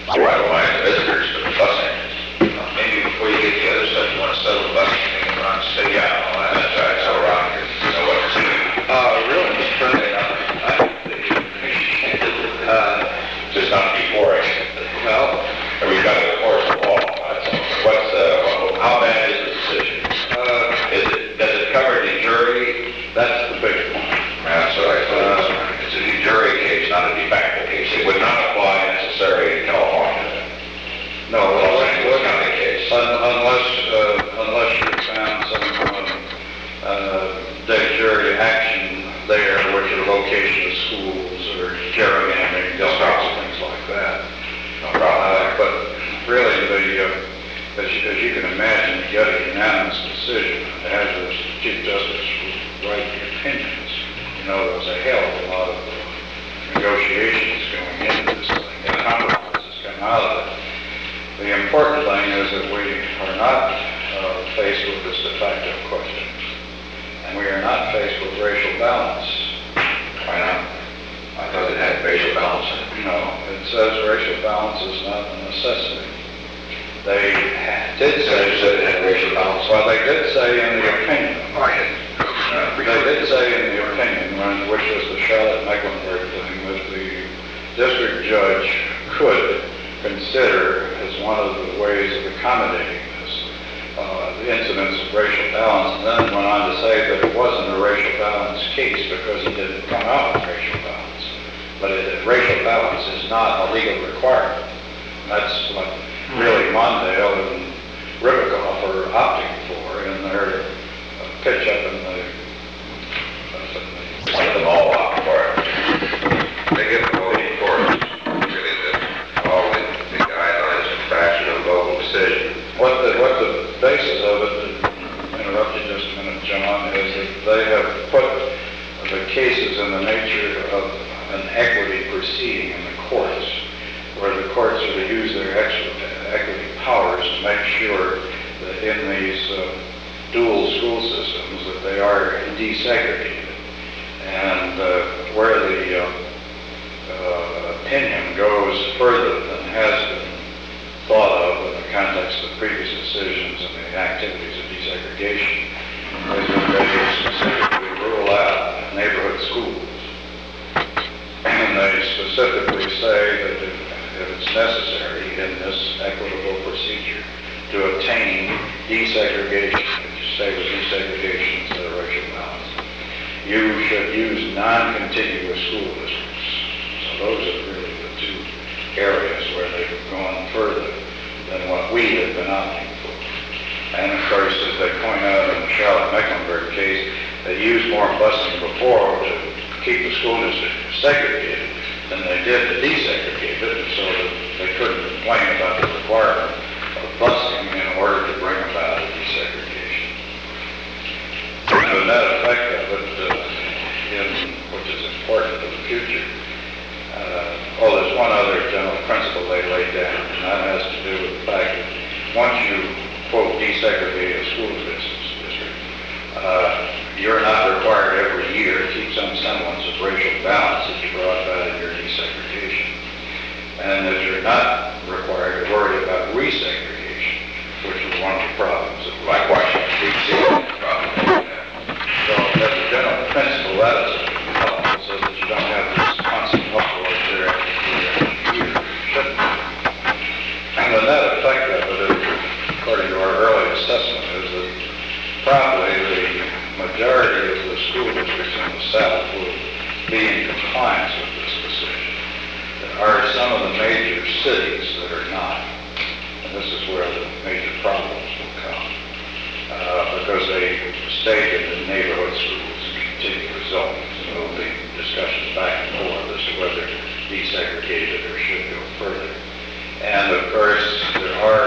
right line visitors to the busing. Maybe before you get the other stuff, you want to settle the busing thing and Ron say, yeah, well, that's right, so Ron can know what to do. Really, Mr. President, Just not before it. well, Or we've got to enforce the law. How bad is the decision? Does it cover the jury? that's the big point. That's what I thought. It's a jury case, not a de facto case. It would not apply necessarily in California. No, It's not the case. unless you found some de jure action there, which are location of schools or gerrymandering, things like that. No problem. But really, as you can imagine, to get a unanimous decision, and as the Chief Justice would write the opinions, there's a hell of a lot of negotiations going into this thing, and compromises come out of it. The important thing is that we are not faced with this de facto question, and we are not faced with racial balance. Why not? I thought it had racial balance in it. No, it says racial balance is not a necessity. They did say that it had racial balance. Well, they did say in the opinion. They did say in the opinion, which was the Charlotte-Mecklenburg thing, that the district judge could consider as one of the ways of accommodating this, the incidence of racial balance, and then went on to say that it wasn't a racial balance case because he didn't come out with racial balance. But racial balance is not a legal requirement. That's what really Mondale and Ribicoff are opting for in their pitch up in the... Let them all opt for it. They get the voting for it. Really, all the guidelines and fashion of local decision. What the basis of it, to interrupt you just a minute, John, is that they have put the cases in the nature of an equity proceeding in the courts, where the courts are to use their equity powers to make sure that in these dual school systems that they are desegregated. And where the opinion goes further than has been thought of in the context of previous decisions and the activities of desegregation is that they specifically rule out neighborhood schools. And they specifically say that if it's necessary in this equitable procedure to obtain desegregation, which say with desegregation instead of racial balance, you should use non-contiguous school districts. So those are really the two areas where they've gone further than what we have been opting for. And of course, as they point out in the Charlotte-Mecklenburg case, they used more busing before to keep the school district segregated than they did to desegregate it, so that they couldn't complain about the requirement of busing in order to bring about a desegregation. The net effect of it, which is important for the future, there's one other general principle they laid down, and that has to do with the fact that once you, quote, desegregate a school district, you're not required every year to keep some semblance of racial balance that you brought about in your desegregation. And that you're not required to worry about resegregation, which is one of the problems of Washington, D.C. problem. So as a general principle, that is helpful so that you don't have this constant uproar there after year. Shouldn't. And the net effect of it, according to our early assessment, is that probably the majority of the school districts in the South will be in compliance with this decision. There are some of the major cities that are not, and this is where the major problems will come, because they stay in the neighborhood schools and contiguous zones, and there will be discussions back and forth as to whether desegregated or should go further. And of course, there are,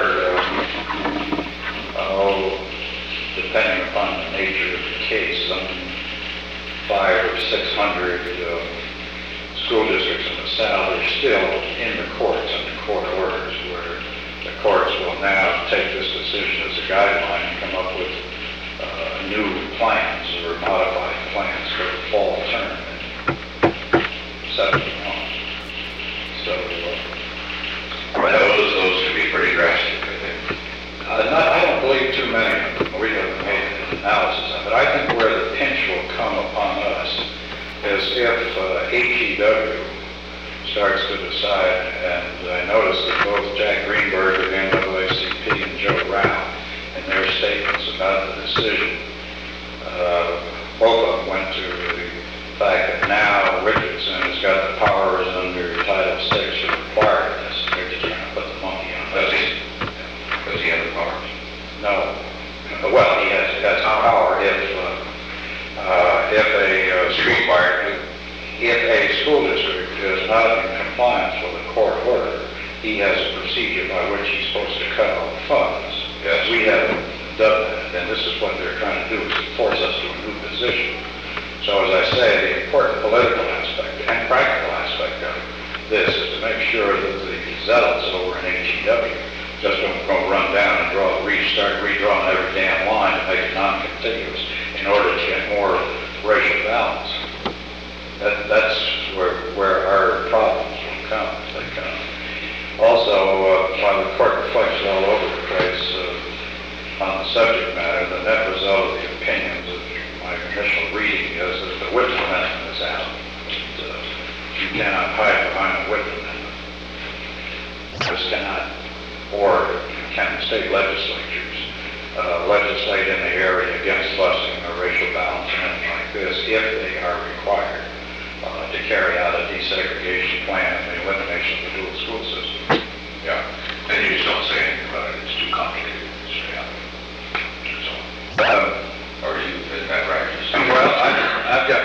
depending upon the nature of the case, some 500 or 600 school districts in the South are still in the courts under court orders, where the courts will now take this decision as a guideline and come up with new plans or modified plans for the fall term in 71. So Those could be pretty drastic, I think. I don't believe too many of them. We haven't made an analysis of it. I think where the pinch will come upon us is if HEW starts to decide, and I noticed that both Jack Greenberg of the NAACP and Joe Rao, in their statements about the decision, both of them went to the fact that now Richardson has got the powers under Title VI to require this. They're just trying to put the monkey on Does this. he? Does he have the powers? No. Well, he has power if a school district is not in compliance with a court order, he has a procedure by which he's supposed to cut off funds. Yes. We haven't done that, and this is what they're trying to do, is to force us to a new position. So as I say, the important political aspect and practical aspect of this is to make sure that the zealots over in HEW just don't go run down and start redrawing every damn line to make it non-contiguous in order to get more racial balance. That's where our problems will come, if they come. Also, while the court reflects all over the place on the subject matter, the net result of the opinions of my initial reading is that the Whitlam Amendment is out. You cannot hide behind the Whitlam Amendment. This cannot, or can state legislatures legislate in the area against busing or racial balance or anything like this if they are required to carry out a desegregation plan and the elimination of the dual school system. Yeah. And you just don't say anything about it. It's too complicated. So, is that right? Well, I've got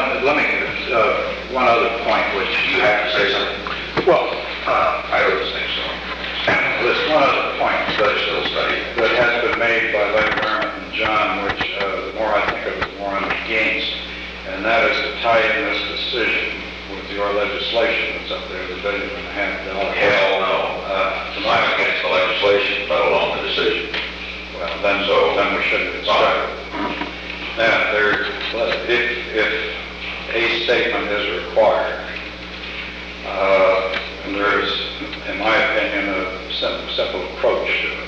one other point which You have to say something. well, I don't think so. there's one other point But still study. that has been made by Larry Merritt and John, which the more I think of it, the more I'm against, and that is to tie in this decision with your legislation that's up there, the $1.5 billion. Hell no. I'm against the legislation, let alone the decision. Well, then we shouldn't have started. Now, if a statement is required, and there's, in my opinion, a simple approach to it.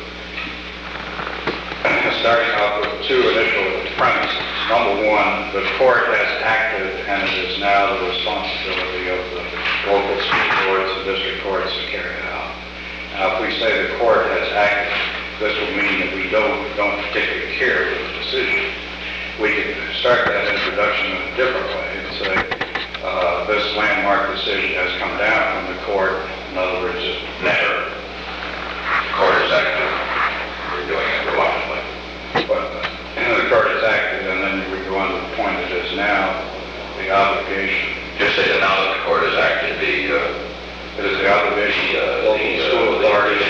Starting off with two initial premises. Number one, the court has acted, and it is now the responsibility of the local school boards and district courts to carry it out. Now, if we say the court has acted, this will mean that we don't particularly care for the decision. We can start that introduction in a different way and say, this landmark decision has come down from the court. In other words, it's never. The court is active. We're doing it reluctantly. But the court is active, and then we go on to the point it is now the obligation. Just say that now that the court is active, It is the obligation of local school authorities.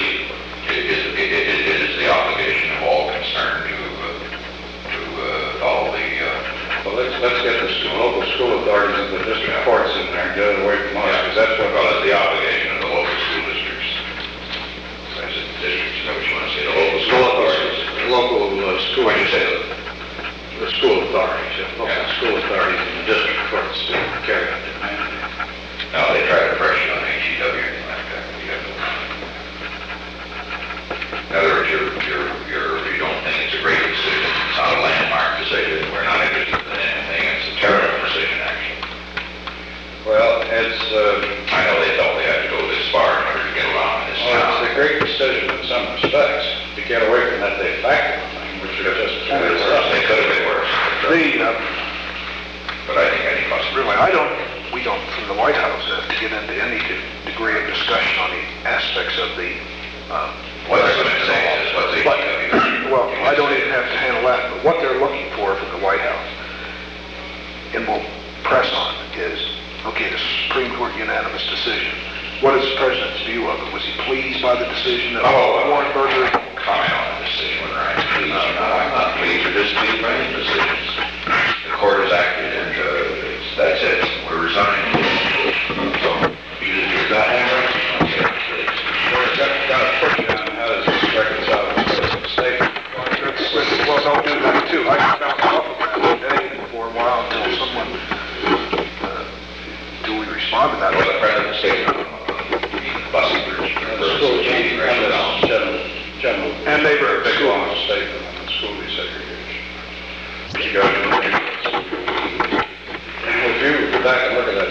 It is the obligation of all concerned to follow the. Well, let's get the local school authorities and the district courts in there and get it away from us, because that's what. Well, it's the obligation of the local school districts. I said districts, is that what you want to say? The local school authorities. Local school. When you say The school authorities, local school authorities and the district courts to carry out their mandate. no, they try to pressure on HEW or anything like that. In other words, you don't think it's a great decision. It's not a landmark decision. We're not interested in anything. It's a terrible decision, actually. Well, it's, I know they felt they had to go this far in order to get around this it's town. a great decision in some respects to get away from that de facto thing, which are just. They could have been worse. But I think any possibility. Really, we don't, from the White House, have to get into any degree of discussion on the aspects of the, What they're going to say is what they. well, I don't even have to handle that, but what they're looking for from the White House, and we'll press on, is, okay, the Supreme Court unanimous decision. What is the president's view of it? Was he pleased by the decision that Warren Burger? Comment on the decision whether I'm pleased or not. I'm not pleased or displeased by any decisions. The court has acted, and that's it. We're resigning. So you're not angry? Got to push on how does this reconcile with the statement. Well, don't do that too. I can bounce off of that today for a while until someone, do we respond to that? Well, the president's statement, busing bridge.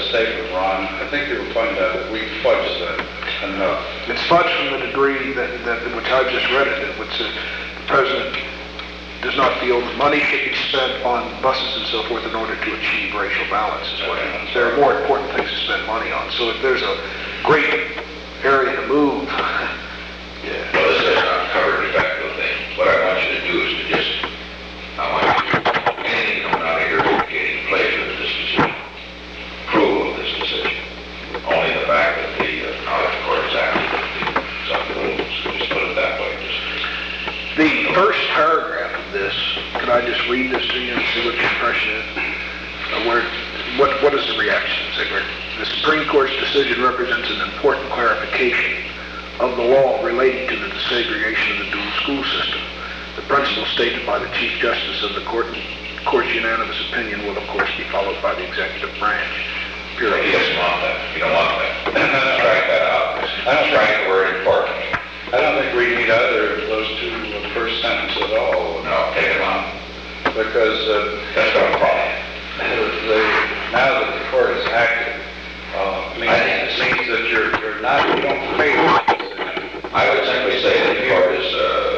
statement, Ron, I think you'll find out that we fudged that enough. It's fudged from the degree that which I just read it, in which the president does not feel the money should be spent on buses and so forth in order to achieve racial balance. Is what there are more important things to spend money on. So if there's a great area to move, yeah. Well, this does not cover the effective thing. What I want you to do is to just, I want you to, anything coming out of here indicating pleasure of this decision, approval of this decision. Only the fact that the knowledge court is active with the rules, just put it that way. The first paragraph of this, can I just read this to you and see what your impression is? What is the reaction, Ziegler? The Supreme Court's decision represents an important clarification of the law relating to the desegregation of the dual school system. The principle stated by the Chief Justice of the Court's unanimous opinion will, of course, be followed by the executive branch. Period. He doesn't want that. You don't want that. Strike that out. I don't strike the word important. I don't think we need either of those two first sentences at all. No, take it on. Because That's what I'm calling. now that the court is active, it means that you don't favor the decision. I would simply say that the court is,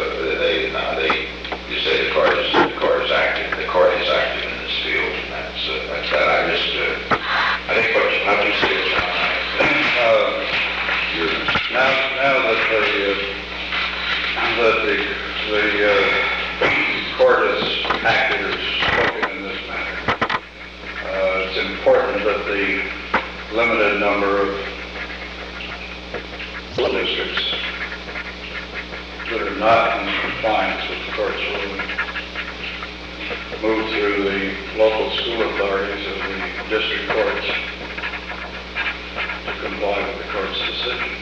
you say the court is active. The court is active in this field, and that's that. I think how do you see it, John? Now that the court is active, is spoken in this matter, it's important that the limited number of school districts that are not in compliance with the court's ruling move through the local school authorities of the district courts to comply with the court's decision.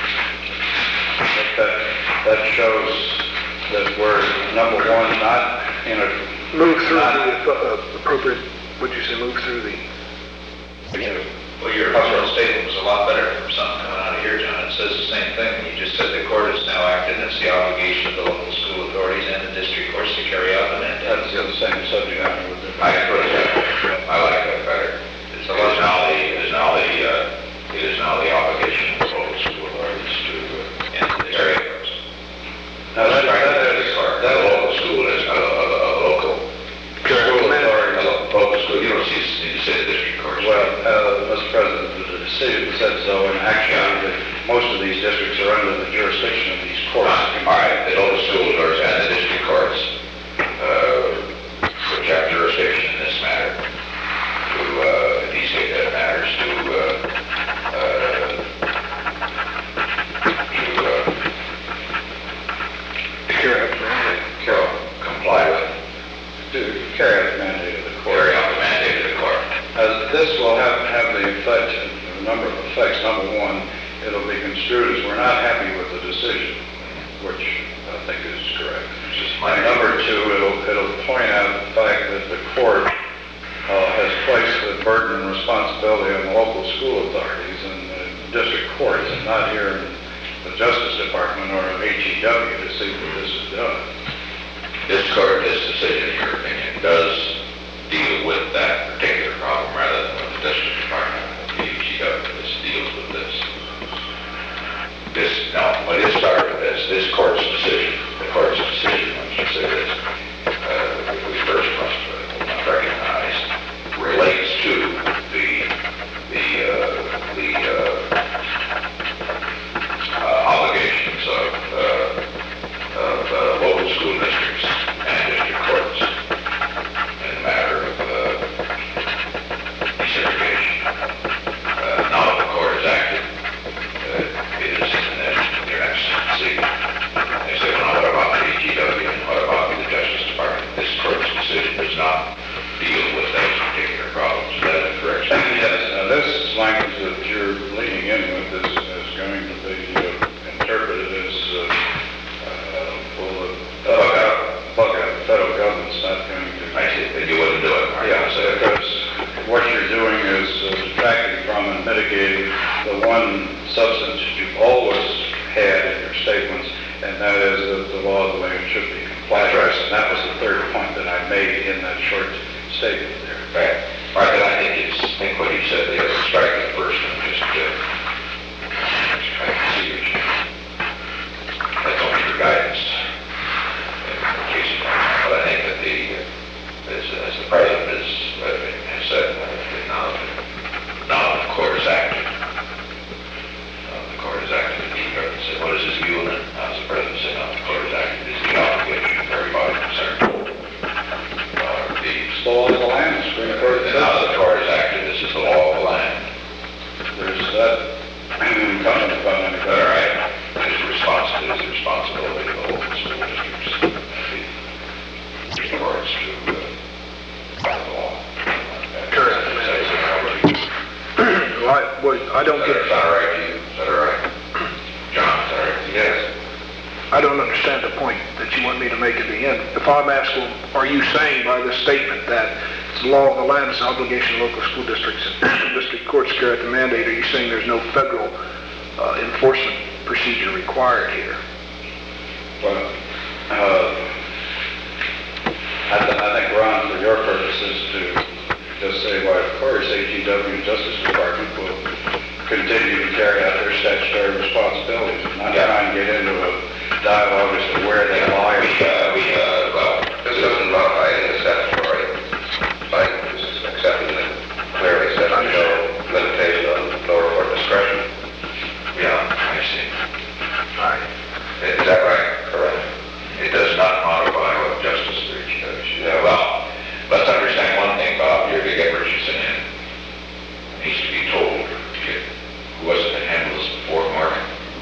That shows that we're, number one, not in a... Move through the appropriate, would you say move through the... Well, your original statement was a lot better from something coming out of here, John. It says the same thing. You just said the court is now active, and it's the obligation of the local school authorities and the district courts to carry out the mandate. That's the same subject matter with the... I like that better. It is now the obligation of the local school authorities to carry out. Now, that local school is a local school authority. Local school, you don't need to say the district courts. Well, Mr. President, the decision said so, and actually, most of these districts are under the jurisdiction of these courts. All right, the local school authorities and the district courts, which have jurisdiction in this matter, these matters comply with. To carry out the mandate of the court. Carry out the mandate of the court. This will have the effect, a number of effects. Number one, it'll be construed as we're not happy with the decision, which I think is correct. And number two, it'll point out the fact that the court has placed the burden and responsibility on the local school authorities and the district courts, and not here in the Justice Department or HEW to see that this is done. This decision, in your opinion, does deal with that particular problem rather than with the district department of the HEW. This deals with this. When it started this court's decision, when you say this, we first must recognize, relates to the obligations of local school districts and district courts in the matter of desegregation. Now that the court is active, it is in their next seat. They say, well, what about the HEW and what about the Justice Department? This court's decision does not deal with those particular problems. Is that correct? Yes. Now, this language that you're leading in with is going to be interpreted as bug out. The federal government's not going to... I see. Then you wouldn't do it. Because what you're doing is detracting from and mitigating the one substance that you've always had in your statements, and that is that the law the way it should be complied with. And that was the third point that I made in that short statement there. Right. All right, then I think what he said there, strike it first and just try to see what you, that's only your guidance in case you don't know. But I think that as the president has said, now the court is active. The court is active. He said, what is his view? And now the president said, now the court is active. This is the obligation of everybody concerned. It's the law of the land, the Supreme Court And says now so. the court is active. This is the law of the land. There's that incumbent upon All anybody. right. It is the responsibility of the local school districts, the courts to follow the law. Correct. I don't Is get, that all right to you? Is that all right? John, is that all right? Yes. I don't understand the point that you want me to make at the end. If I'm asking, are you saying by this statement that it's the law of the land, it's the obligation of local school districts and district courts to carry out the mandate, are you saying there's no federal enforcement procedure required here? Well, I think, Ron, for your purposes, to just say, well, of course, AGW Justice Department will continue to carry out their statutory responsibilities. I'm not trying to get into a dialogue as to where they lie. Well, this doesn't modify any of the statutory language. This is accepting that clearly says no limitation on lower court discretion. Yeah, I see. All right. Is that right? Correct. It does not modify what Justice Reach does. Yeah, well, let's understand one thing, Bob. You're to get Richardson in. It needs to be told. Who was it that handled this before, Mark?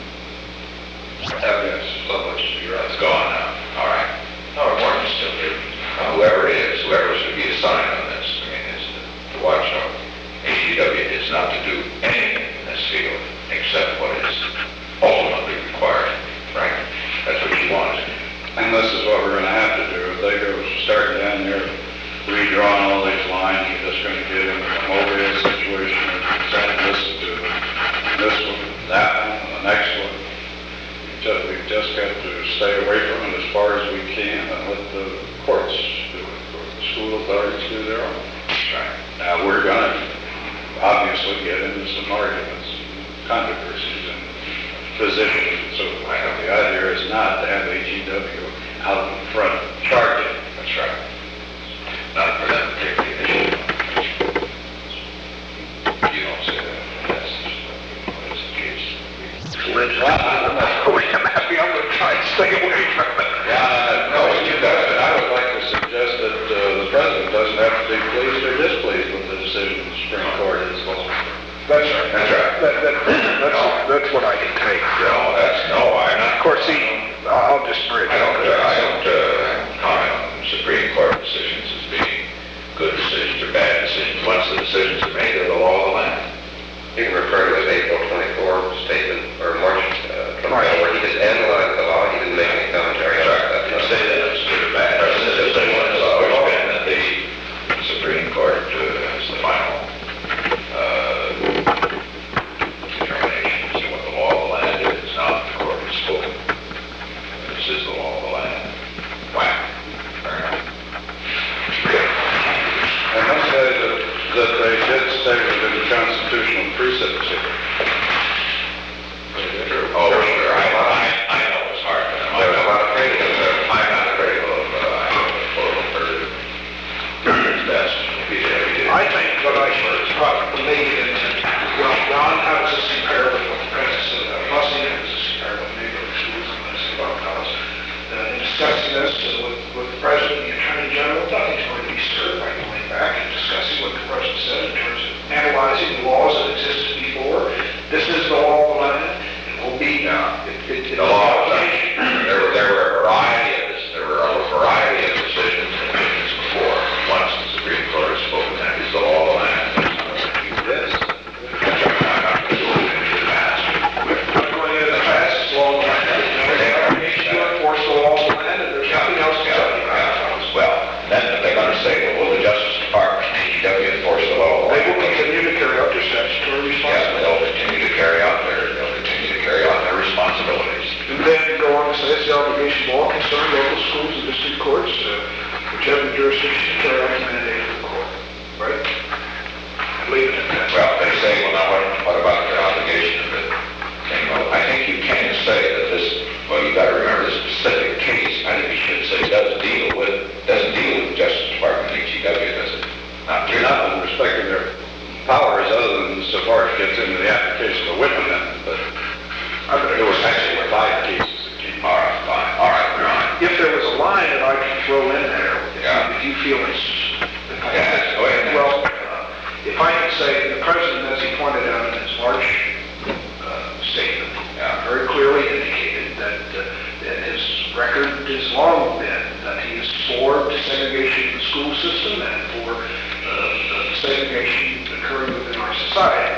Yes, so much to be right. It's gone now. All right. No, Martin's still here. Whoever it is, whoever's to be assigned on this, I mean, is the watchdog. AGW is not to do anything in this field except what is ultimately required, right? That's what you want. And this is what we're going to have to do. If they go start down there redrawing all these lines, you're just going to get into a mobile situation of saying listen to this one, that one, and the next one. We've just got to stay away from it as far as we can and let the courts do it, or the school authorities do their own. Right. Now, we're going to obviously get into some arguments, controversies, and positions and so forth. The idea is not to have AGW out in front charging. That's right. Not for them to take the initiative. You don't say that. That's what is the case. I'm happy. I'm going to try and stay away from it. No, you got it. I would like to suggest that the president doesn't have to be pleased or displeased with the decision the Supreme Court is going to. That's right. That's right. That's what I can take. I'm not. Of course, I'll just bridge. I don't comment on Supreme Court decisions as being good decisions or bad decisions. Once the decisions are made, they're the law of the land. You can refer to his April 24 statement, or March 24, where he just analyzed the law, he didn't make any commentary on it. Didn't say that it's good or bad. The decision has always been that the Supreme Court has the final determination as to what the law of the land is. It's not the court has spoken. This is the law of the land. Wow. Fair enough. I must say that they did stay within the constitutional precepts here. Oh, sure. I know it's hard for them. I'm not afraid of it's best. I think what I should probably make it, well, Ron, how does this compare with what the president said about busing? How does this compare with neighborhood schools and this about college? In discussing this with the president and the attorney general, nothing's going to be served by going back and discussing what the president said in terms of analyzing the laws that existed before. This is the law of the land. It will be now. The law was there were a variety of decisions and opinions before. Once the Supreme Court has spoken, that is the law of the land. Yes. I'm not going to go into the past. Not going into the past, it's the law of the land. There's no obligation to enforce the law of the land, and there's nothing else to tell you about. Well, then they're going to say, well, will the Justice Department, AGW, enforce the law of the They land? will continue to carry out their statutory Yeah, responsibilities. they'll continue to carry out their responsibilities. And then go on to say it's the obligation of all concerned local schools and district courts, whichever jurisdiction, to carry out the mandate of the court, right? into the application of the WIP amendment, but there was actually 5 cases that came. All right, fine, all right, we're on. If there was a line that I could throw in there, Yeah. if you feel it's... Yeah, go ahead. Well, if I could say, the president, as he pointed out in his March statement, Yeah. very clearly indicated that his record has long been that he is for desegregation of the school system and for segregation occurring within our society.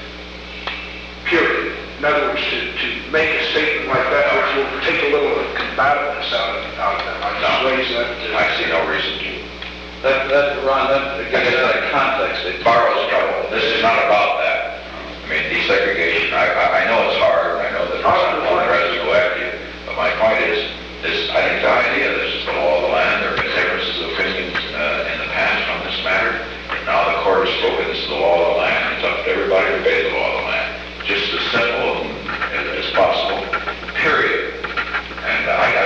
Period. In other words, to make a statement like that, which will take a little of combativeness out of them, I just raise that. I see no reason to. Ron, that gets out of context. It Borrows trouble. This is not about that. I mean, desegregation, I know it's hard, and I know that one president will after you, but my point is, this, I think the idea, this is the law of the land, there have been differences of opinions in the past on this matter, but now the court has spoken, this is the law of the land, it's up to everybody to obey the law of the land. Just as simple as possible, period. And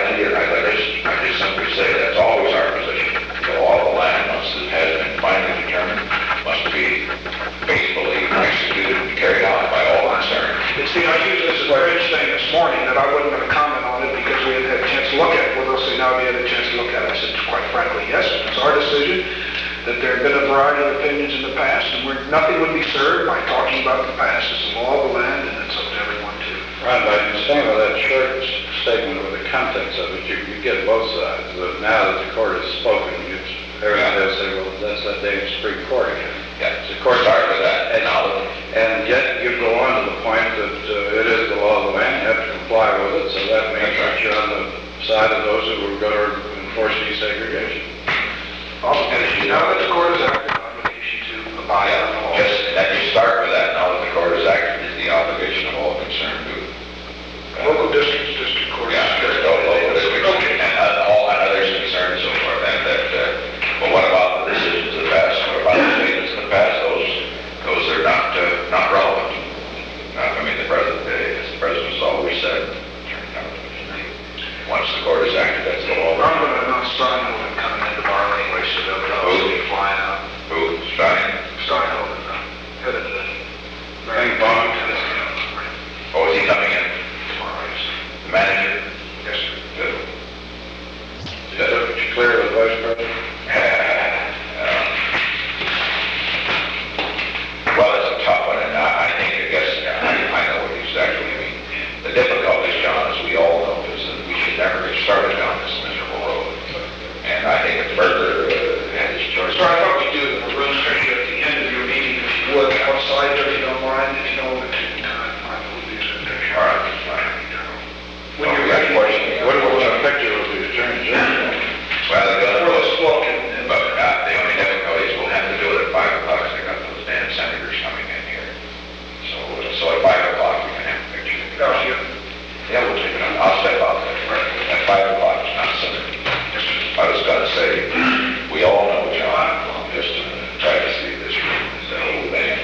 I just simply say that's always our position. The law of the land, once it has been finally determined, must be faithfully executed and carried out by all concerned. And see, I used this as a bridge thing this morning, that I wasn't going to comment on it because we hadn't had a chance to look at it. Well, they'll say, now we had a chance to look at it. I said, quite frankly, yes, it's our decision, that there have been a variety of opinions in the past, and nothing would be served by talking about the past. It's the law of the land, and it's up to everyone to... Ron, by saying with that short statement with the contents of it, you get both sides. But now that the court has spoken, everyone will say, well, that's that damn Supreme Court again. Yeah, the court started with that, And yet you go on to the point that it is the law of the land, you have to comply with it, so that means that you're on the side of those who are going to enforce desegregation. Obligation. Now that the court has acted, obligation to abide by the law. just that you start with that, now that the court has acted, is the obligation of all concerned to. Local districts, district courts. Yeah, there's no local districts, and all others concerned and so forth, and that, but what about the decisions of the past? What about the statements of the past? Those are not relevant. I mean, the president, as the president's always said, once the court has acted, that's the law. I'm going to announce Steinhoven coming into bar anyway, so they'll be flying out. Who, Stein? Steinhoven, headed to the... Ping pong. Oh, is he coming in? Tomorrow, yes. The manager? Yes, sir. Good. Did you clear the vice president? Well, it's a tough one, and I know what exactly you mean. The difficulty, John, as we all know, is that we should never get started down this miserable road. And I think if Berger had his choice... So I thought we'd do the room picture at the end of your meeting, if you would, outside there, if you don't mind, if you don't want to take time, I will do some picture. All right, that's fine. When you're ready. What about a picture of the attorney general? Well, they're gonna Well, let's look and... but the only difficulty is we'll have to do it at 5 o'clock, because they got those damn senators coming in here. So at 5 o'clock, we can have a picture. Oh, yeah. Yeah, we'll take it on. I'll step out there. At 5 o'clock, it's not 7. I was gonna say, we all know, John, just to try to see this room, the whole thing,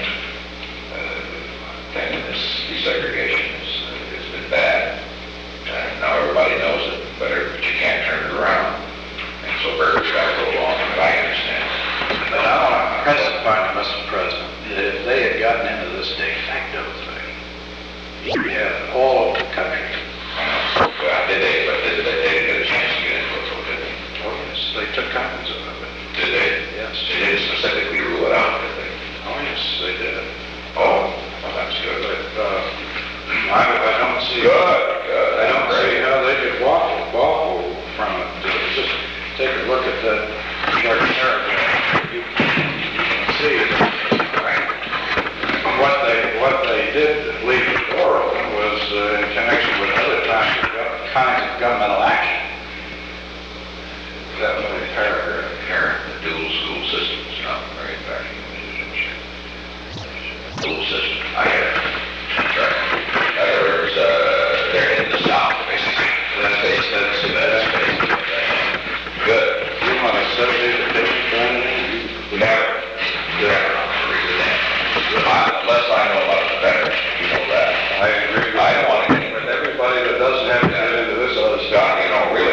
this desegregation has been bad. And now everybody knows it better, but you can't turn it around. And so Berger's got to go along, but I understand. But I want to press upon you, Mr. President, that if they had gotten into this de facto thing, you'd have all over the country. Well, did they didn't get a chance to get into it, though, did they? Oh, yes, they took copies of it. Did they? Yes. They didn't specifically rule it out, did they? Oh, yes, they did. Oh, well, that's good. But, I don't see... Good. I don't see how they could waffle from it. Just take a look at that short paragraph. You can see what they did leave the door open was in connection with other kinds of governmental action. That little paragraph. Here, the dual school systems, not very back. Dual system, I get it. Right. In other words, they're in the South, basically. That's basically. Good. You want to study the picture for anything? Never. Unless I know about it better, you know that. I agree with I don't want to get But everybody that doesn't have to get into this other stuff, Scott, you know,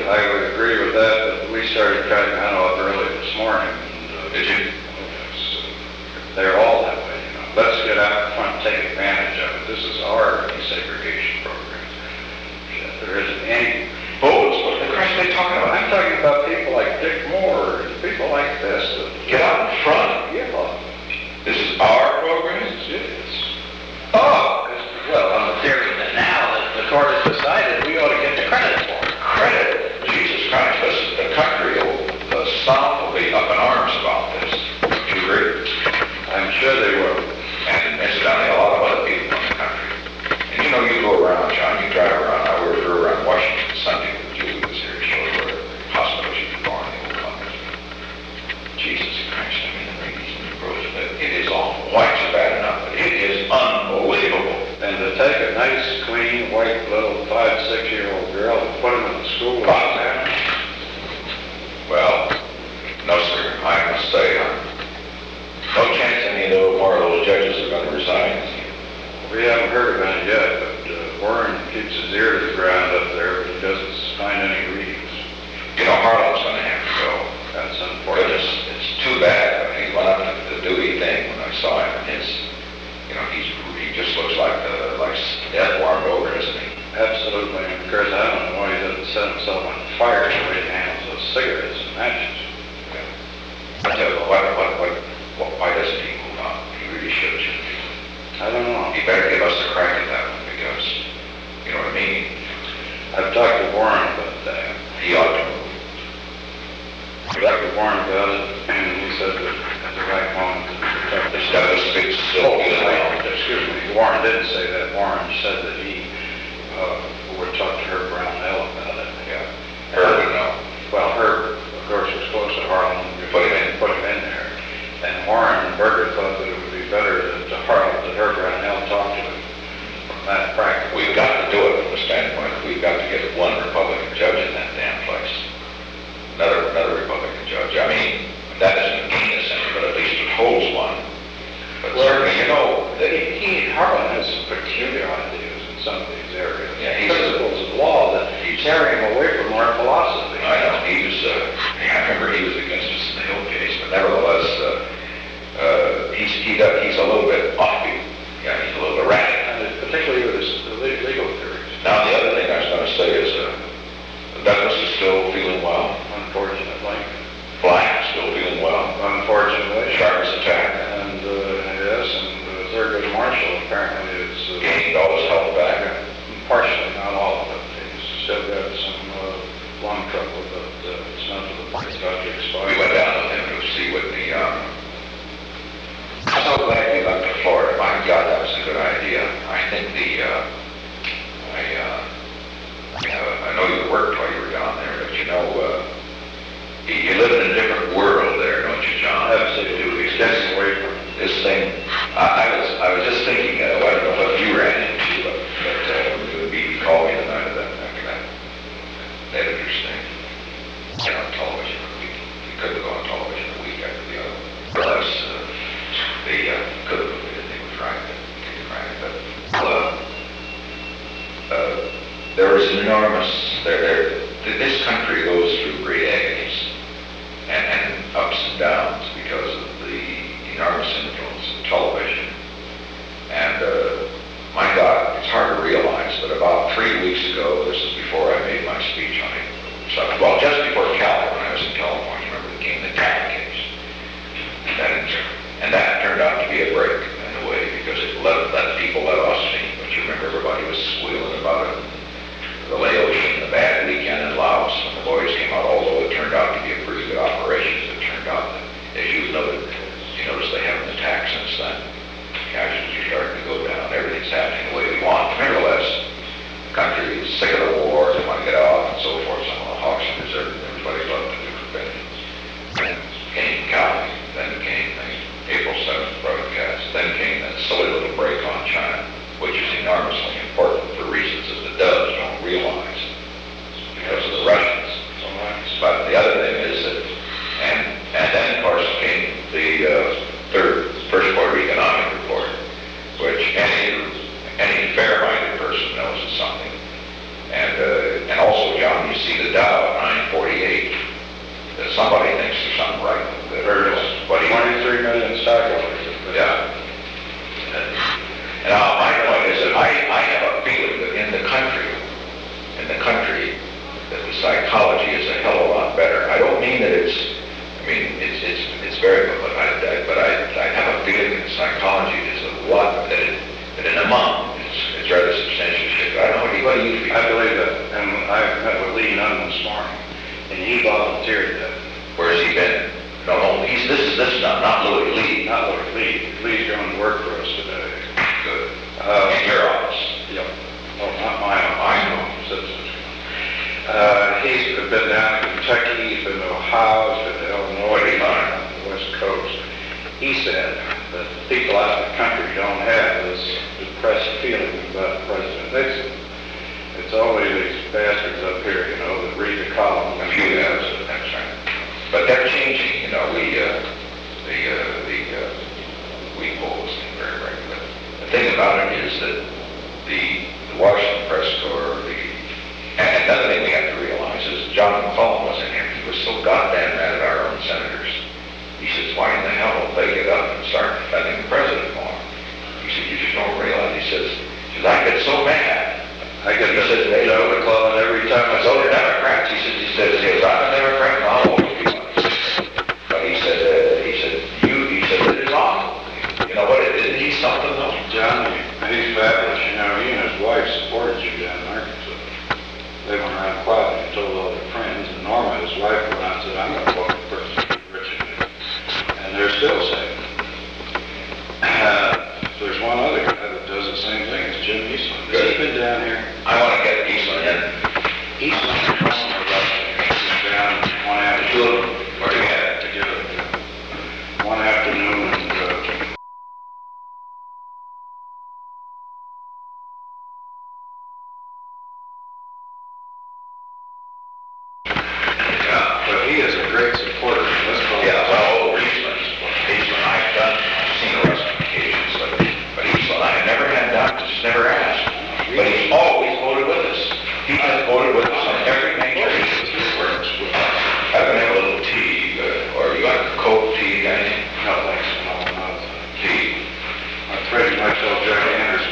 I would agree with that, but we started cutting that off early this morning. And, Did you? they're all that way, you know. Let's get out front and take advantage of it. This is our desegregation program. There isn't any Bullets, what the Christ are they talking about? I'm talking about people like Dick Moore, and people like this. Get out in front. Yeah. This is our program? It is. Oh, Well, on the theory that now that the court has decided, we ought to get the credit for it. credit. Jesus Christ, listen, the country, the South will be up in arms about this. Would you agree? I'm sure they will. And incidentally, a lot of other people in the country. And you know, you go around, John, you drive around, I was around Washington Sunday with Julie was here, showed where the hospitals you could go on the old Congress. Jesus Christ, I mean, the ladies and the girls, it is awful. Whites are bad enough, but it is unbelievable. And to take a nice, clean, white little 5, 6-year-old girl and put them in the school. Well, no, sir, I must say, no chance any of the more little judges are going to resign. We haven't heard of any yet, but Warren keeps his ear to the ground up there, but he doesn't find any readings. You know, Harlan's going to have to go. That's But unfortunate. it's too bad. I mean, he went up to the Dewey thing when I saw him, and he just looks like death warmed over, doesn't he? Absolutely. And of course, I don't know why he doesn't set himself on fire the way he handles those cigarettes and matches. I tell you, why doesn't he move on? He really should, shouldn't he? I don't know. He better give us a crack at that one, because, you know what I mean? I've talked to Warren about that. He ought to move. I talked to Warren about it, and he said that at the right moment. Instead of still being around. Excuse me, Warren didn't say that. Warren said that he would talk to Herb Brownell about it. Yeah. Herb would know. Well, Herb, of course, was close to Harlan. Put him in. Put him in there. And Warren and Berger thought that it would be better that Herb Brownell talk to him from that practice. We've got to do it from the standpoint that we've got to get one Republican judge in that damn place. Another Republican judge. I mean, that doesn't gain us any, but at least it holds one. But certainly, you know, that Harlan has some peculiar ideas in some of these areas. Yeah, he's Principles of law that carry him away from our philosophy. I know, he was, I remember he was against us in the Hill case, but nevertheless, he's a little bit offbeat. Yeah, he's a little erratic. And particularly with his legal theories. Now, the other thing I was going to say is, Douglas is still feeling well. Unfortunately. Black is still feeling well. Unfortunately. Sharp's attack. And, yes, and Thurgood Marshall apparently is... Gained all his health back. Partially, not all of it. He's still got some lung trouble, but it's not to the point it's about to expire. We went down with him to see what the, I'm so glad you left to Florida. My God, that was a good idea. I think I know you worked while you were down there, but you know, you live in a different world there, don't you, John? Absolutely. It's getting away from This thing, I was just thinking, I don't know what you ran into, but he called me the night of that, after that editor's thing. You know, television, we couldn't go on television a week after the other. Plus, they could have, we didn't think it was right, but there was an enormous, this country goes through great agonies and ups and downs because of the enormous influence of television. And my God, it's hard to realize, but about 3 weeks ago, this is before I made my speech on it, well, just before Cal, when I was in California, remember the King of the Cat case. And that turned out to be a break in a way, because it let people let us see. But you remember everybody was squealing about it. The Laotian, the bad leader. psychology is a hell of a lot better. I don't mean that it's very good, but I have a feeling that psychology is a lot, that in a month, it's rather substantially shifted. I don't know, what do you feel? I believe that, and I met with Lee Nunn this morning, and he volunteered that. Where's he been? No, this is not Louis Lee. Not Louis Lee. Lee's going to work for us today. Good. In your office? Yep. Well, not my office. I know. Citizens. He's been down in Kentucky, he's been to Ohio, he's been to Illinois, What did he find? on the West Coast. He said that people out in the country don't have this depressed feeling about President Nixon. It's always these bastards up here, you know, that read the column. A few hours, that's right. But they're changing, you know, we poll this thing very regularly. The thing about it is that the Washington Press Corps, and another thing we have to realize is John McClellan wasn't here. He was so goddamn mad at our own senators. He says, why in the hell don't they get up and start defending the president more? He said, you just don't realize. He says, I get so mad. I get He says, Joe McClellan every time I so saw the Democrats. He says, I'm a Democrat and I'll always be one. But he said, it is awful. You know what, isn't he something though? John, he's fabulous, you know, he and his wife supported you down in Arkansas. They went around quietly and told all their friends, and Norma, his wife, went out and said, I'm going to vote for President Richard. And they're still saying, there's one other guy that does the same thing, it's Jim Eastland. Has he been down here? I want to get Eastland in. Eastland and Norma are down one afternoon. Where do you have it? Together. One afternoon, and but he is a great supporter. Yeah, well, Eastland, I've seen the rest on occasions, but Eastland, I have never had doctors, never asked. But he's always voted with us. He has voted with us on every major issue. I've been having a little tea, or you like a Coke tea, anything? No, thanks, no. Tea. I'm afraid you might tell Jack Anderson.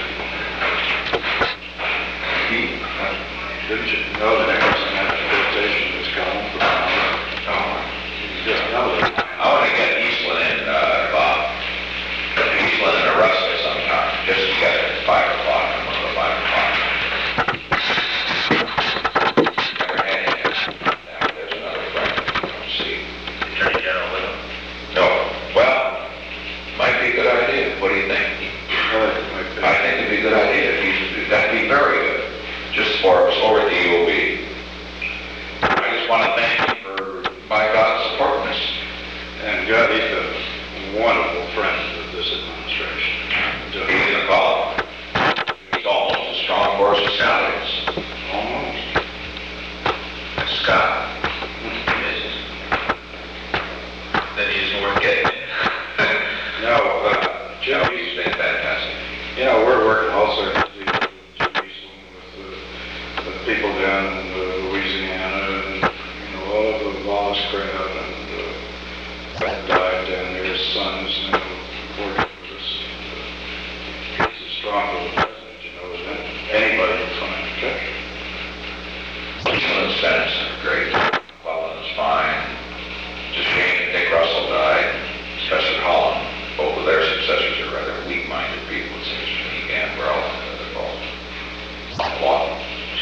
Tea? Didn't you know that Anderson had a dictation of his column for No. You just know that. I want to get Eastland in, Bob. Eastland and Augusta sometime, just together at 5 o'clock, and we'll go 5 o'clock. Never had him. Now, there's another friend. Let's see. Attorney General with him. No. Well, might be a good idea. What do you think? I think it'd be a good idea. That'd be very good. Just for us over at the EOB. I just want to thank you for, by God, supporting us. And God, he's a wonderful friend of this administration. He's in a call. He's almost as strong for us as Sally is. Almost. Scott. Then he isn't worth getting. No, Jim, Jim, he's been fantastic. you know, we're working also with the people down in Louisiana and, you know, all of the Wallace crowd and died down there, his son is now working for us. He's a strong little president, you know, isn't it? Anybody can find a country. Eastland and Stennis are great. McClellan is fine. Just shame that Dick Russell died. Especially Holland. Both of their successors are rather weak-minded people, it seems to me. Gambrell and both. Law.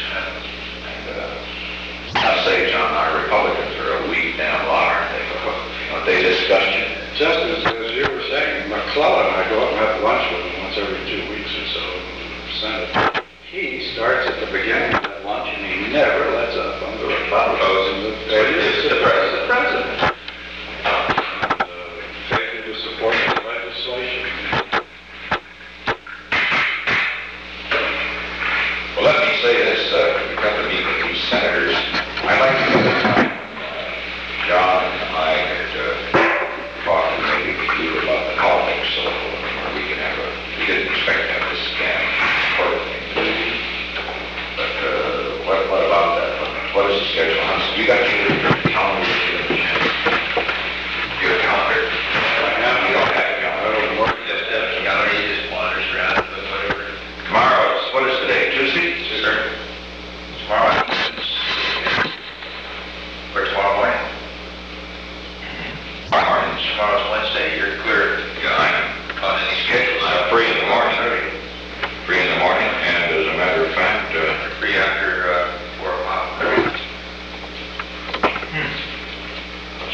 And I say, John, our Republicans are a weak damn lot, aren't they? But they discussed you. Just as you were saying, McClellan, I go up and have lunch with him once every 2 weeks or so in the Senate. He starts at the beginning of that lunch and he never lets up on the Republicans. It's the president. Failure to support the legislation. Well, let me say this, we come to meet with these senators. I'd like to get the time, John and I could talk maybe with you about the politics so where we can have we didn't expect to have this scam sort of thing. But what about that? What is the schedule? You got your calendar? Your calendar? You don't have a calendar. Just have a gallery, he just wanders around, doing whatever. Tomorrow, what is today? Tuesday? Sure. Tomorrow.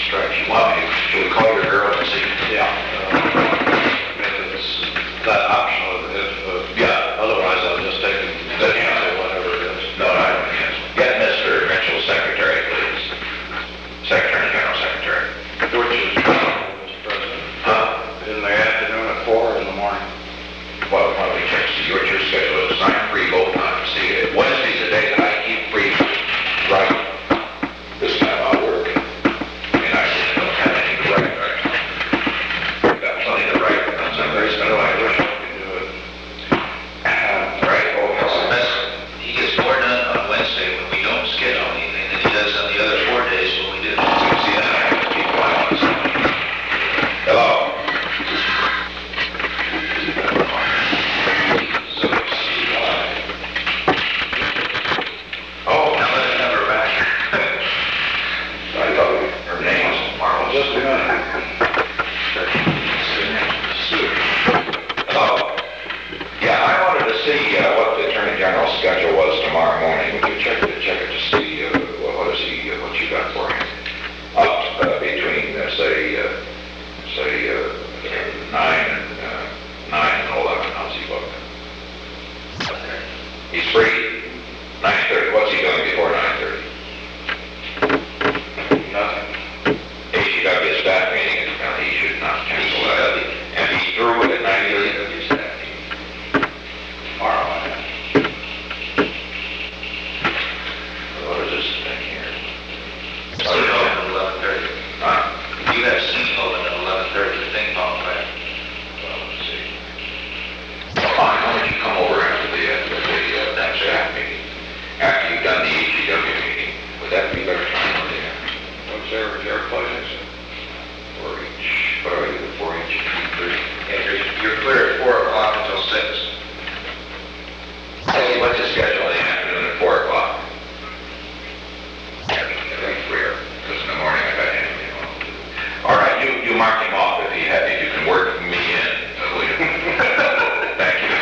strike. You want me, should we call your girl and see? Yeah. If it's that optional, Yeah. otherwise I'll just take the cancel, whatever it is. No, I don't cancel. Get Mr. Mitchell secretary, please. Secretary, General Secretary. Which is, Mr. President, in the afternoon at 4 in the morning. Well, why don't we check, see what your schedule is. I'm free both times. See, Wednesday's the day that I keep free, right? This time I'll work. And I don't have any to write, right? Got plenty to write. I'm very spent I my wish work. I could do it. Right? Oh, That's, he gets more done on Wednesday when we don't schedule anything than he does on the other 4 days when we do. see, then I have to keep going on this. Hello? Oh, Now let him have her back. I thought her name was Marvel. Just a minute. Hello? Yeah, I wanted to see what the Attorney General's schedule was tomorrow morning. Would you check it to see what is he, what you got for him? Up between, say 9 and 11, how's he booked? He's free? 9:30, what's he doing before 9:30? Nothing. He got his staff meeting, and he should not cancel that. And he's through it at 9:30? Tomorrow, I have. What is this thing here? City Hall at 11:30. Huh? You have City Hall at 11:30, the ping pong match. Well, let's see. Well, fine, why don't you come over after the that staff meeting? After you've done the EGW meeting, would that be better time for you? What's their pleasure? 4-H, what are we, the 4-H, 3? Yeah, you're clear at 4 o'clock until 6. Hey, what's the schedule in the afternoon at 4 o'clock? Every freer, because in the morning I got him, you know. All right, you mark him off if you can work me in, will you? Thank you.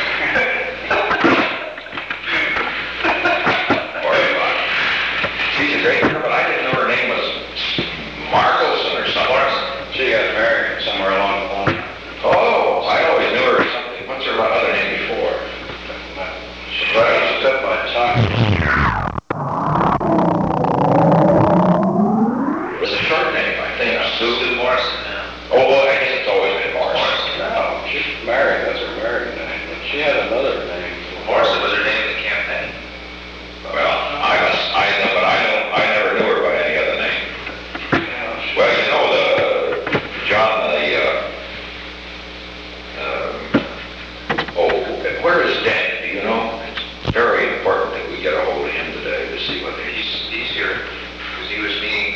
4 o'clock. She's a great girl, but I didn't know her name was Margelson or something. She got married somewhere along the line. Oh, I always knew her as something, what's her other name before? Right, step by time. It was a short name, I think, Sue Morrison now. Oh, well, I guess it's always been Morrison. No, she's married, that's her married name, but she had another name. Morrison was her name in the campaign. Well, I never knew her by any other name. Well, you know, where is Dan? Do you know? It's very important that we get a hold of him today to see what He's here, because he was meeting,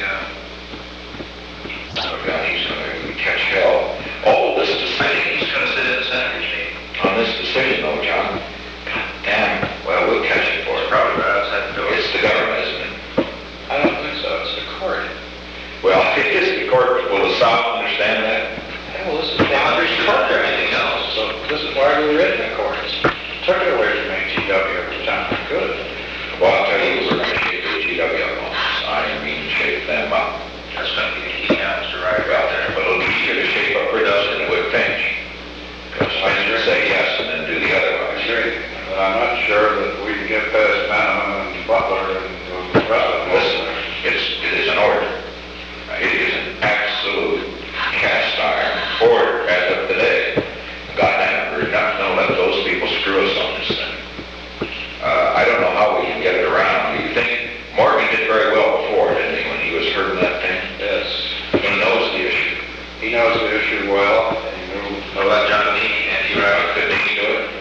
he's gonna catch hell. Oh, this I decision, think he's gonna sit in the senator's meeting. on this decision though, John. God damn, well, we'll catch it for It's it. probably right outside the door. It's the government, isn't it? I don't think so, it's the court. Well, it is the court. Will the South understand that? Hell, this is They boundary understood court. everything else. So this is why we were in the courts. Took it away from ATW every time we could. Well, I'll tell you, we're going to shake the GW up. I mean, shake them up. That's gonna be the key now, Mr. Ryder, right there. But it'll be easier to shape up Bridges than it would Finch. Because I should say yes and then do the other one. But I'm not sure that we can get past Manama and Butler and the rest of them. Listen, it is an order. It is an absolute cast iron order as of today. Goddamn, we're not going to let those people screw us on this thing. I don't know how we can get it around. You think Morgan did very well before, didn't he, when he was hurting that thing? Yes. He knows the issue. He knows the issue well, and he knew. What about John Meany? And he Right, couldn't he do it?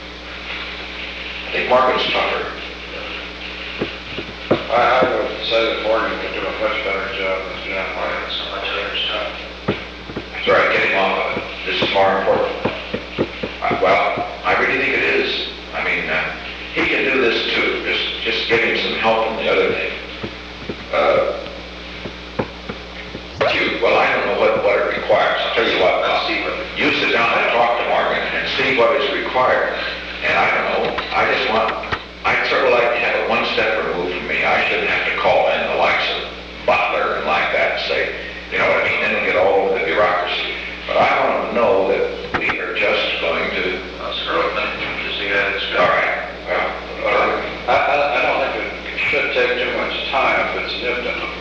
I think Morgan's tougher. I would say that Morgan could do a much better job than John Myers. so much other stuff. That's all right, get him off of it. This is more important. Well, I really think it is. I mean, he can do this too. Just give him some help on the other thing. Well, I don't know what it requires. I'll tell you what, Let's see what. you sit down and talk to Morgan and see what is required. And I don't know, I'd sort of like to have it one step removed from me. I shouldn't have to call in the likes of Butler and like that and say, you know,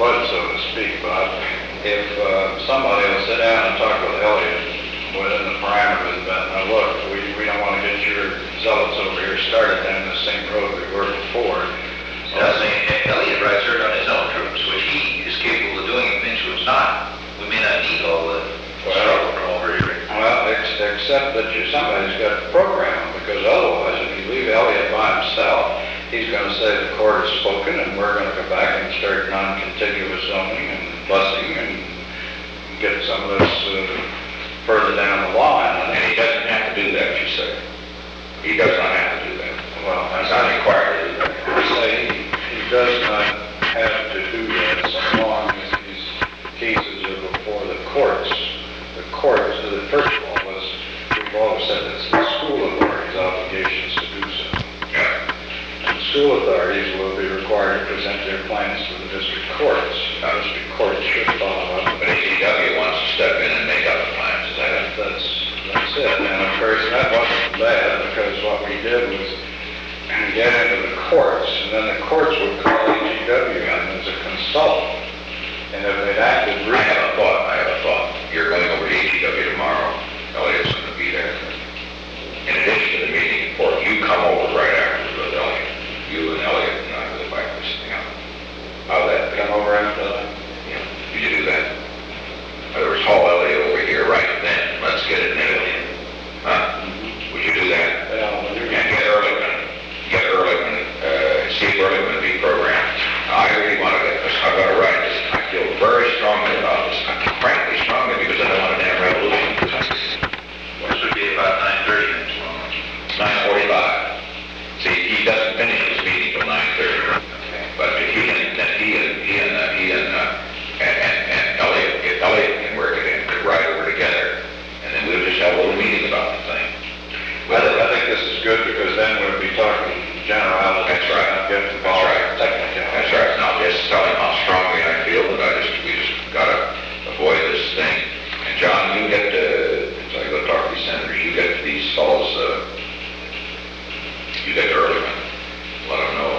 wood, so to speak, Bob. If somebody will sit down and talk with Elliot within the parameters of that, now look, we don't want to get your zealots over here started down the same road we were before. Elliot rides herd on his own troops, which he is capable of doing, and Finch was not. We may not need all the struggle from over here. Well, except that somebody's got to program, because otherwise, if you leave Elliot by himself, he's going to say the court has spoken, and we're going to come back and start non-contiguous zoning and busing and get some of this further down the line. And he doesn't have to do that, you say. He does not have to do that. Well, He's not required to do that. I say he does not have to do that so long as these cases are before the courts. The courts, first of all, we've always said it's the school authority's obligations to do so. Yeah. And school authorities will be required to present their plans to the district courts. Now, district courts should follow up. But ACW wants to step in and make up the plans, is that it? That's it. And of course, that wasn't bad, because what we did was get into the courts, and then the courts would call ACW in as a consultant. And if they'd acted I have a thought. You're going over to ACW tomorrow. Elliot's going to be there. In addition to the meeting report, you come over right after with Elliot. You and Elliot and I will back this thing up. How's that? come over after that. Yeah. Would you do that? In other words, haul Elliot over here right then. Let's get it nailed. Huh? Would you do that? Yeah, well, you're And get Ehrlichman, see if Ehrlichman be programmed. Now, I really want to get this, I've got to write this. I feel very strongly about this, frankly strongly, because I don't want a damn revolution. This would be about 9:30 next morning. 9:45. See, he doesn't finish his meeting till 9:30. But if he and Elliot, if Elliot can work it in, could ride over together, and then we'll just have a little meeting about the thing. I think this is good, because then we'll be talking generalities. That's right. Not get involved in technicalities. That's right, and I'll just tell him how strongly I feel that we just gotta avoid this thing. And John, you get to, as I go talk to these senators, you get to these fellows, you get to Ehrlichman, let them know.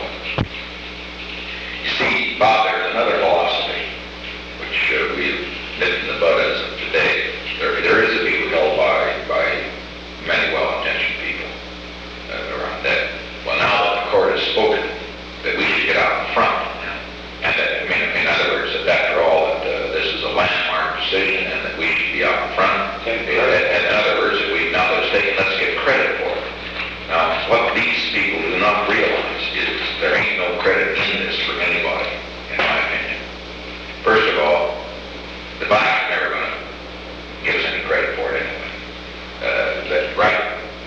You see, Bob, there's another philosophy, which we've nipped in the bud as of today. There is a view held by many well-intentioned people around that. Well, now that the court has spoken, that we should get out in front. And that, in other words, that after all, that this is a landmark decision and that we should be out in front. And in other words, now that it's taken, let's get credit for it. Now, what these people do not realize is there ain't no credit in this for anybody, in my opinion. First of all, the blacks are never going to give us any credit for it anyway. Right?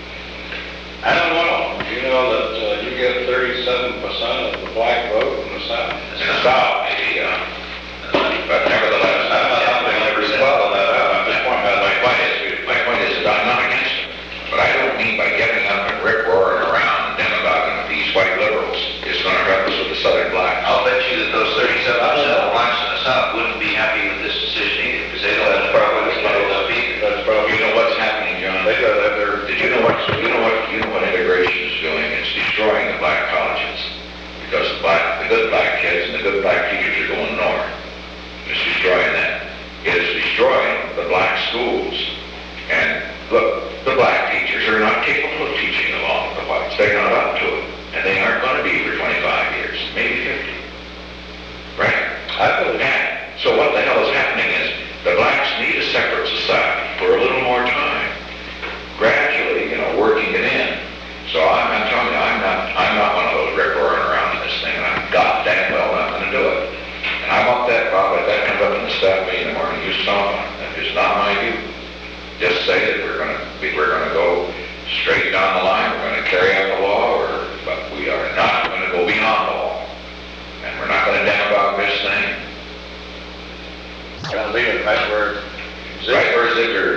I don't know. You know that you get 37% of the black vote in the South? In the South, maybe, but nevertheless, I never follow that out. I'm just pointing out my point is that I'm not against it, but I don't mean by getting up and rip-roaring around and demagoguing with these white liberals, it's going to help us with the Southern blacks. I'll bet you that those 37% of blacks in the South wouldn't be happy with this decision either, because they don't have the problem with those people. That's probably, You know what's happening, John? they got that there. Did you know what integration is doing? It's destroying the black colleges, because the good black kids and the good black teachers are going north. It's destroying that. It is destroying the black schools. And look, the black teachers are not capable of teaching along with the whites. They're not up to it. And they aren't going to be for 25 years, maybe 50. Right? I believe And so what the hell is happening is the blacks need a separate society for a little more time. Gradually, working it in. So I'm telling you, I'm not one of those rip-roaring around in this thing, and I'm goddamn well not going to do it. And I want that, Bob, if that comes up in the staff meeting in the morning, you saw it. That is not my view. Just say that we're going to go straight down the line, we're going to carry out the law, but we are not going to go beyond the law. And we're not going to demagogue this thing. I'll leave it right where Right where Ziegler